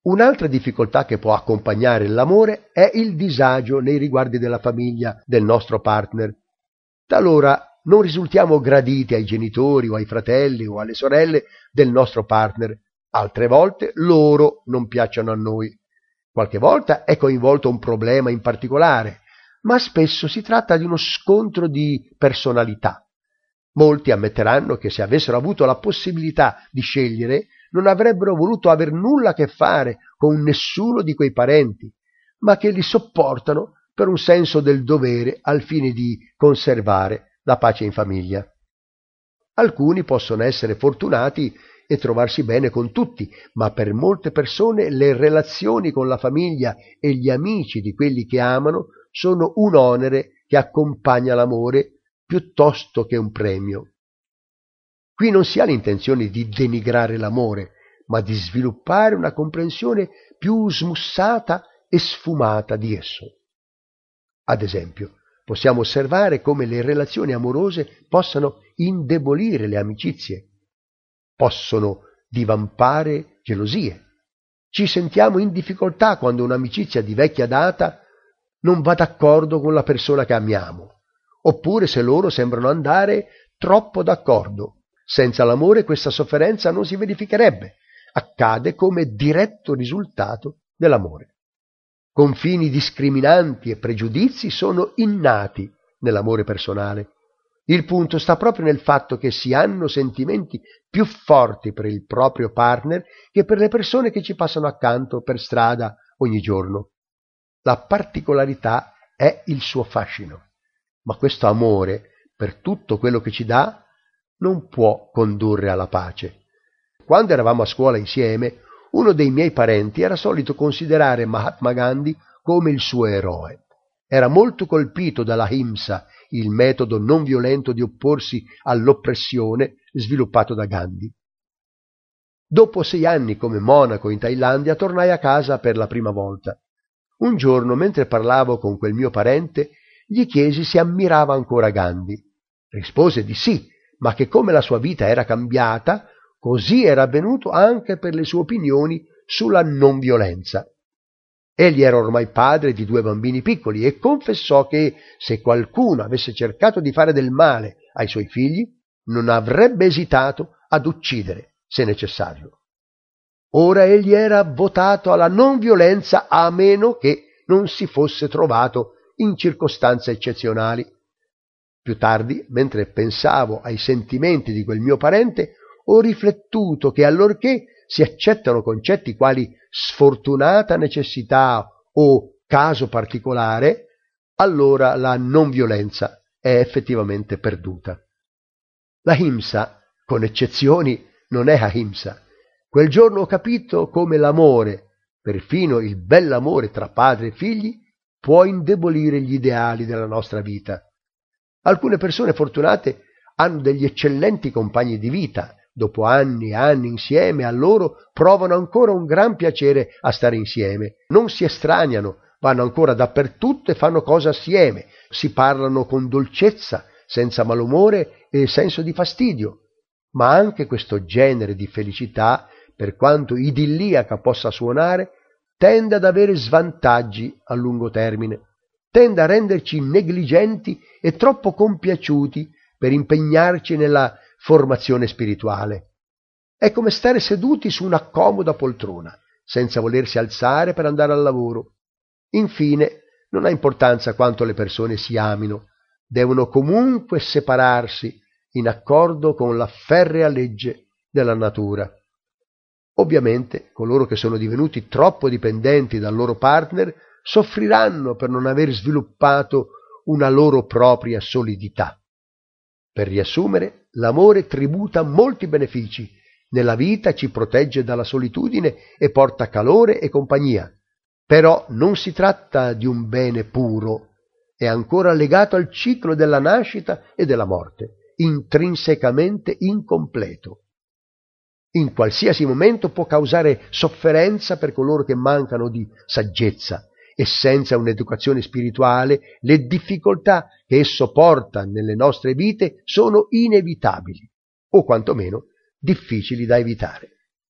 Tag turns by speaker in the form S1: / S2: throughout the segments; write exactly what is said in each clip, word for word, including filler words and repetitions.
S1: Un'altra difficoltà che può accompagnare l'amore è il disagio nei riguardi della famiglia del nostro partner. Talora non risultiamo graditi ai genitori o ai fratelli o alle sorelle del nostro partner, altre volte loro non piacciono a noi. Qualche volta è coinvolto un problema in particolare, ma spesso si tratta di uno scontro di personalità. Molti ammetteranno che se avessero avuto la possibilità di scegliere, non avrebbero voluto aver nulla a che fare con nessuno di quei parenti, ma che li sopportano per un senso del dovere al fine di conservare la pace in famiglia. Alcuni possono essere fortunati e trovarsi bene con tutti, ma per molte persone le relazioni con la famiglia e gli amici di quelli che amano sono un onere che accompagna l'amore piuttosto che un premio. Qui non si ha l'intenzione di denigrare l'amore, ma di sviluppare una comprensione più smussata e sfumata di esso. Ad esempio, possiamo osservare come le relazioni amorose possano indebolire le amicizie, possono divampare gelosie. Ci sentiamo in difficoltà quando un'amicizia di vecchia data non va d'accordo con la persona che amiamo, oppure se loro sembrano andare troppo d'accordo. Senza l'amore questa sofferenza non si verificherebbe, accade come diretto risultato dell'amore. Confini discriminanti e pregiudizi sono innati nell'amore personale. Il punto sta proprio nel fatto che si hanno sentimenti più forti per il proprio partner che per le persone che ci passano accanto per strada ogni giorno. La particolarità è il suo fascino, ma questo amore, per tutto quello che ci dà, non può condurre alla pace. Quando eravamo a scuola insieme, uno dei miei parenti era solito considerare Mahatma Gandhi come il suo eroe. Era molto colpito dall'ahimsa, il metodo non violento di opporsi all'oppressione sviluppato da Gandhi. Dopo sei anni come monaco in Thailandia, tornai a casa per la prima volta. Un giorno, mentre parlavo con quel mio parente, gli chiesi se ammirava ancora Gandhi. Rispose di sì, ma che come la sua vita era cambiata, così era avvenuto anche per le sue opinioni sulla non violenza. Egli era ormai padre di due bambini piccoli e confessò che se qualcuno avesse cercato di fare del male ai suoi figli, non avrebbe esitato ad uccidere, se necessario. Ora egli era votato alla non violenza a meno che non si fosse trovato in circostanze eccezionali. Più tardi, mentre pensavo ai sentimenti di quel mio parente, ho riflettuto che allorché si accettano concetti quali sfortunata necessità o caso particolare, allora la non violenza è effettivamente perduta. L'ahimsa, con eccezioni, non è ahimsa. Quel giorno ho capito come l'amore, perfino il bell'amore tra padre e figli, può indebolire gli ideali della nostra vita. Alcune persone fortunate hanno degli eccellenti compagni di vita. Dopo anni e anni insieme a loro provano ancora un gran piacere a stare insieme. Non si estraniano, vanno ancora dappertutto e fanno cose assieme. Si parlano con dolcezza, senza malumore e senso di fastidio. Ma anche questo genere di felicità, per quanto idilliaca possa suonare, tende ad avere svantaggi a lungo termine. Tende a renderci negligenti e troppo compiaciuti per impegnarci nella formazione spirituale. È come stare seduti su una comoda poltrona, senza volersi alzare per andare al lavoro. Infine, non ha importanza quanto le persone si amino, devono comunque separarsi in accordo con la ferrea legge della natura. Ovviamente, coloro che sono divenuti troppo dipendenti dal loro partner soffriranno per non aver sviluppato una loro propria solidità. Per riassumere, l'amore tributa molti benefici. Nella vita ci protegge dalla solitudine e porta calore e compagnia. Però non si tratta di un bene puro, è ancora legato al ciclo della nascita e della morte, intrinsecamente incompleto. In qualsiasi momento può causare sofferenza per coloro che mancano di saggezza, e senza un'educazione spirituale le difficoltà che esso porta nelle nostre vite sono inevitabili, o quantomeno difficili da evitare.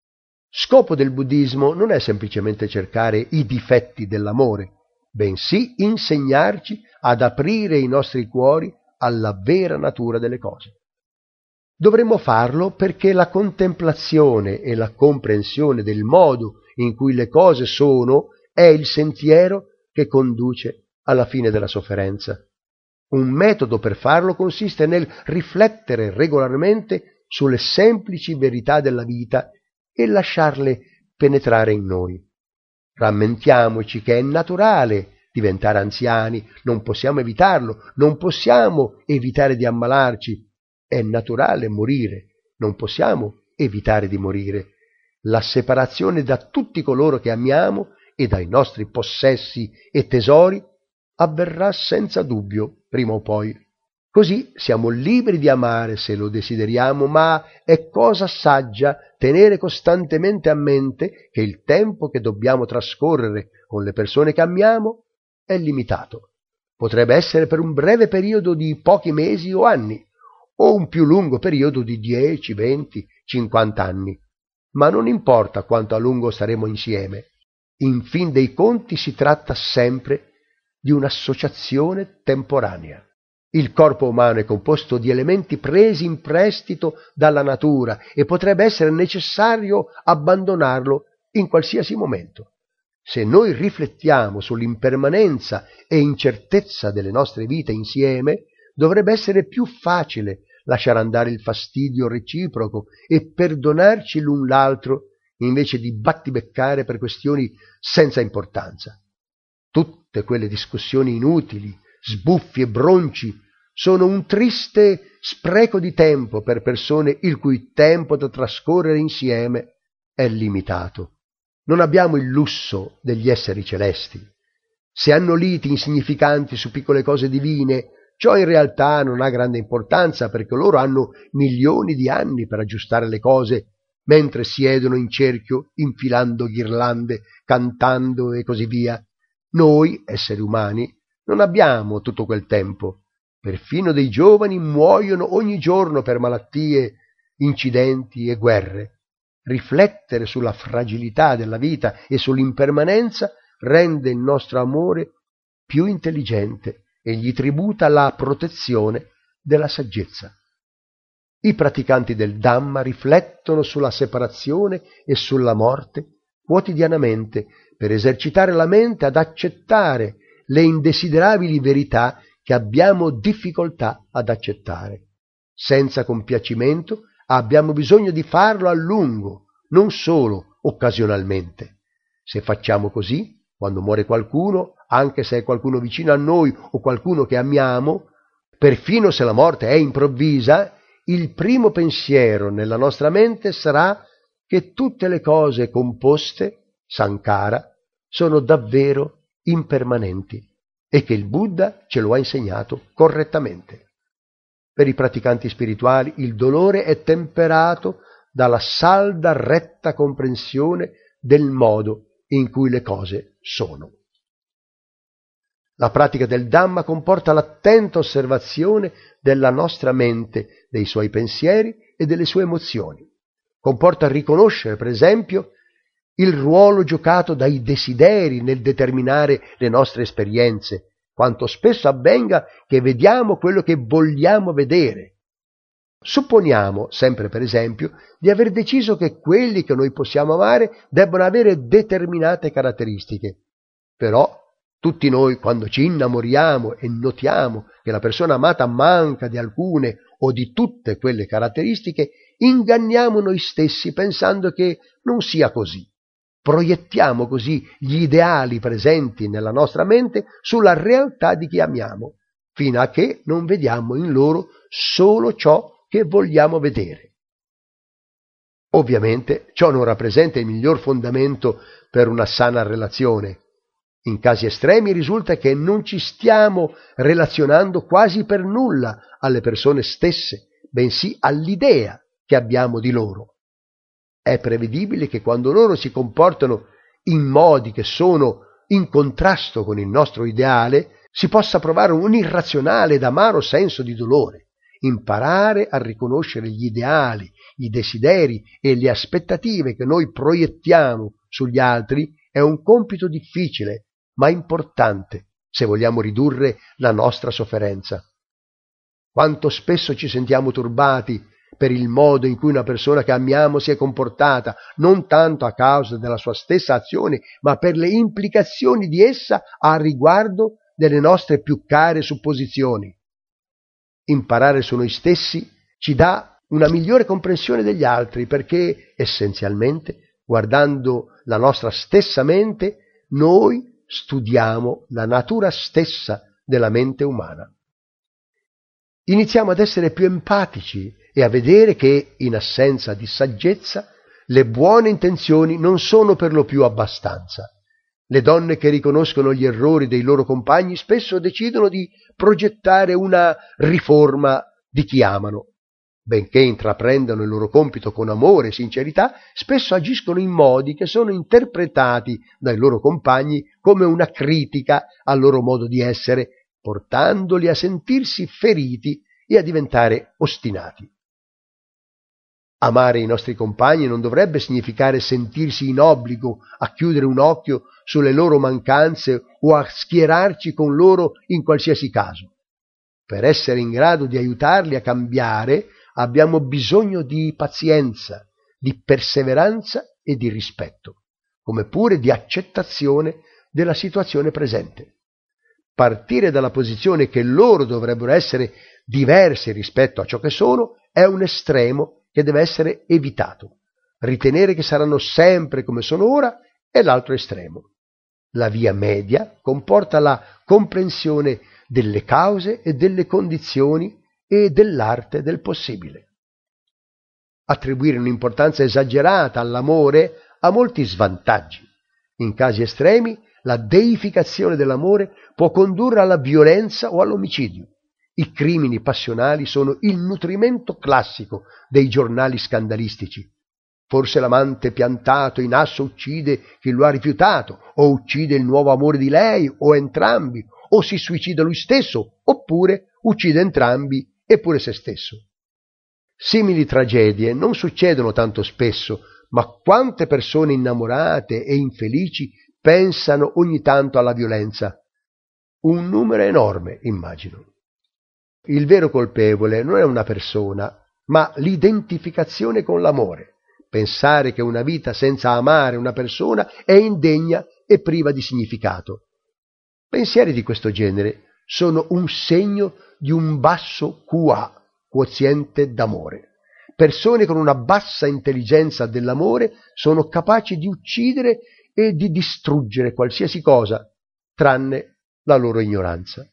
S1: Scopo del buddismo non è semplicemente cercare i difetti dell'amore, bensì insegnarci ad aprire i nostri cuori alla vera natura delle cose. Dovremmo farlo perché la contemplazione e la comprensione del modo in cui le cose sono è il sentiero che conduce alla fine della sofferenza. Un metodo per farlo consiste nel riflettere regolarmente sulle semplici verità della vita e lasciarle penetrare in noi. Rammentiamoci che è naturale diventare anziani, non possiamo evitarlo, non possiamo evitare di ammalarci, è naturale morire, non possiamo evitare di morire. La separazione da tutti coloro che amiamo e dai nostri possessi e tesori avverrà senza dubbio, prima o poi. Così siamo liberi di amare se lo desideriamo, ma è cosa saggia tenere costantemente a mente che il tempo che dobbiamo trascorrere con le persone che amiamo è limitato. Potrebbe essere per un breve periodo di pochi mesi o anni, o un più lungo periodo di dieci, venti, cinquanta anni. Ma non importa quanto a lungo staremo insieme. In fin dei conti si tratta sempre di un'associazione temporanea. Il corpo umano è composto di elementi presi in prestito dalla natura e potrebbe essere necessario abbandonarlo in qualsiasi momento. Se noi riflettiamo sull'impermanenza e incertezza delle nostre vite insieme, dovrebbe essere più facile lasciare andare il fastidio reciproco e perdonarci l'un l'altro invece di battibeccare per questioni senza importanza. Tutte quelle discussioni inutili, sbuffi e bronci sono un triste spreco di tempo per persone il cui tempo da trascorrere insieme è limitato. Non abbiamo il lusso degli esseri celesti. Se hanno liti insignificanti su piccole cose divine, ciò in realtà non ha grande importanza perché loro hanno milioni di anni per aggiustare le cose mentre siedono in cerchio infilando ghirlande, cantando e così via. Noi, esseri umani, non abbiamo tutto quel tempo. Perfino dei giovani muoiono ogni giorno per malattie, incidenti e guerre. Riflettere sulla fragilità della vita e sull'impermanenza rende il nostro amore più intelligente e gli tributa la protezione della saggezza. I praticanti del Dhamma riflettono sulla separazione e sulla morte quotidianamente per esercitare la mente ad accettare le indesiderabili verità che abbiamo difficoltà ad accettare. Senza compiacimento abbiamo bisogno di farlo a lungo, non solo occasionalmente. Se facciamo così, quando muore qualcuno, anche se è qualcuno vicino a noi o qualcuno che amiamo, perfino se la morte è improvvisa, il primo pensiero nella nostra mente sarà che tutte le cose composte, Sankara, sono davvero impermanenti e che il Buddha ce lo ha insegnato correttamente. Per i praticanti spirituali il dolore è temperato dalla salda, retta comprensione del modo in cui le cose sono. La pratica del Dhamma comporta l'attenta osservazione della nostra mente, dei suoi pensieri e delle sue emozioni. Comporta riconoscere, per esempio, il ruolo giocato dai desideri nel determinare le nostre esperienze, quanto spesso avvenga che vediamo quello che vogliamo vedere. Supponiamo, sempre per esempio, di aver deciso che quelli che noi possiamo amare debbano avere determinate caratteristiche. Però tutti noi, quando ci innamoriamo e notiamo che la persona amata manca di alcune o di tutte quelle caratteristiche, inganniamo noi stessi pensando che non sia così. Proiettiamo così gli ideali presenti nella nostra mente sulla realtà di chi amiamo, fino a che non vediamo in loro solo ciò che vogliamo vedere. Ovviamente ciò non rappresenta il miglior fondamento per una sana relazione. In casi estremi risulta che non ci stiamo relazionando quasi per nulla alle persone stesse, bensì all'idea che abbiamo di loro. È prevedibile che quando loro si comportano in modi che sono in contrasto con il nostro ideale, si possa provare un irrazionale ed amaro senso di dolore. Imparare a riconoscere gli ideali, i desideri e le aspettative che noi proiettiamo sugli altri è un compito difficile, ma importante, se vogliamo ridurre la nostra sofferenza. Quanto spesso ci sentiamo turbati per il modo in cui una persona che amiamo si è comportata, non tanto a causa della sua stessa azione, ma per le implicazioni di essa a riguardo delle nostre più care supposizioni. Imparare su noi stessi ci dà una migliore comprensione degli altri, perché essenzialmente, guardando la nostra stessa mente, noi studiamo la natura stessa della mente umana. Iniziamo ad essere più empatici e a vedere che, in assenza di saggezza, le buone intenzioni non sono per lo più abbastanza. Le donne che riconoscono gli errori dei loro compagni spesso decidono di progettare una riforma di chi amano. Benché intraprendano il loro compito con amore e sincerità, spesso agiscono in modi che sono interpretati dai loro compagni come una critica al loro modo di essere, portandoli a sentirsi feriti e a diventare ostinati. Amare i nostri compagni non dovrebbe significare sentirsi in obbligo a chiudere un occhio sulle loro mancanze o a schierarci con loro in qualsiasi caso. Per essere in grado di aiutarli a cambiare abbiamo bisogno di pazienza, di perseveranza e di rispetto, come pure di accettazione della situazione presente. Partire dalla posizione che loro dovrebbero essere diversi rispetto a ciò che sono è un estremo che deve essere evitato. Ritenere che saranno sempre come sono ora è l'altro estremo. La via media comporta la comprensione delle cause e delle condizioni e dell'arte del possibile. Attribuire un'importanza esagerata all'amore ha molti svantaggi. In casi estremi, la deificazione dell'amore può condurre alla violenza o all'omicidio. I crimini passionali sono il nutrimento classico dei giornali scandalistici. Forse l'amante piantato in asso uccide chi lo ha rifiutato, o uccide il nuovo amore di lei, o entrambi, o si suicida lui stesso, oppure uccide entrambi e pure se stesso. Simili tragedie non succedono tanto spesso, ma quante persone innamorate e infelici pensano ogni tanto alla violenza? Un numero enorme, immagino. Il vero colpevole non è una persona, ma l'identificazione con l'amore. Pensare che una vita senza amare una persona è indegna e priva di significato. Pensieri di questo genere sono un segno di un basso Q A, quoziente d'amore. Persone con una bassa intelligenza dell'amore sono capaci di uccidere e di distruggere qualsiasi cosa, tranne la loro ignoranza.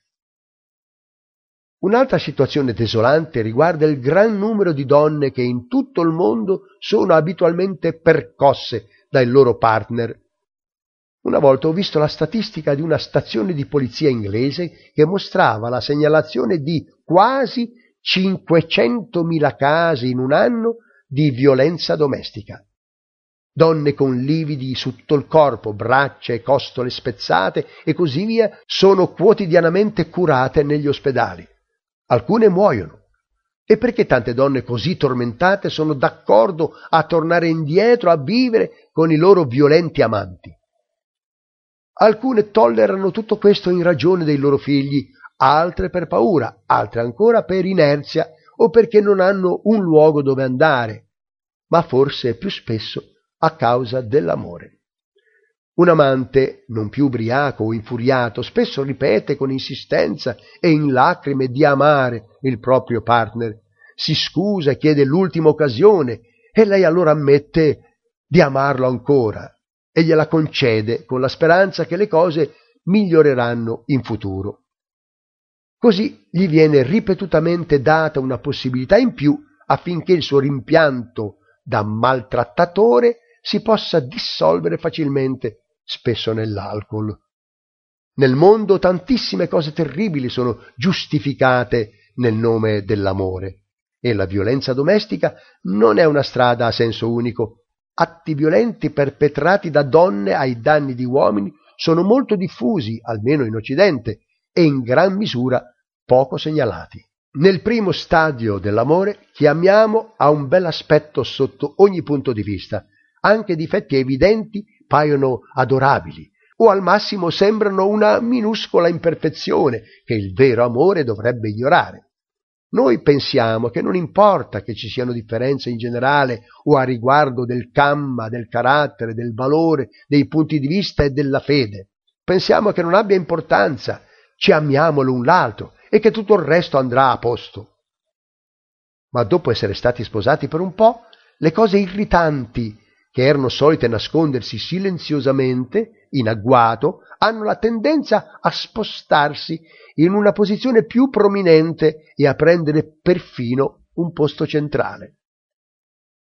S1: Un'altra situazione desolante riguarda il gran numero di donne che in tutto il mondo sono abitualmente percosse dai loro partner. Una volta ho visto la statistica di una stazione di polizia inglese che mostrava la segnalazione di quasi cinquecentomila casi in un anno di violenza domestica. Donne con lividi su tutto il corpo, braccia e costole spezzate e così via sono quotidianamente curate negli ospedali. Alcune muoiono. E perché tante donne così tormentate sono d'accordo a tornare indietro a vivere con i loro violenti amanti? Alcune tollerano tutto questo in ragione dei loro figli, altre per paura, altre ancora per inerzia o perché non hanno un luogo dove andare, ma forse più spesso a causa dell'amore. Un amante, non più ubriaco o infuriato, spesso ripete con insistenza e in lacrime di amare il proprio partner. Si scusa e chiede l'ultima occasione e lei allora ammette di amarlo ancora e gliela concede con la speranza che le cose miglioreranno in futuro. Così gli viene ripetutamente data una possibilità in più affinché il suo rimpianto da maltrattatore si possa dissolvere facilmente, spesso nell'alcol. Nel mondo tantissime cose terribili sono giustificate nel nome dell'amore e la violenza domestica non è una strada a senso unico. Atti violenti perpetrati da donne ai danni di uomini sono molto diffusi, almeno in Occidente, e in gran misura poco segnalati. Nel primo stadio dell'amore chiamiamo a un bel aspetto sotto ogni punto di vista. Anche difetti evidenti paiono adorabili, o al massimo sembrano una minuscola imperfezione che il vero amore dovrebbe ignorare. Noi pensiamo che non importa che ci siano differenze in generale o a riguardo del camma, del carattere, del valore, dei punti di vista e della fede. Pensiamo che non abbia importanza, ci amiamo l'un l'altro e che tutto il resto andrà a posto. Ma dopo essere stati sposati per un po', le cose irritanti che erano solite nascondersi silenziosamente, in agguato, hanno la tendenza a spostarsi in una posizione più prominente e a prendere perfino un posto centrale.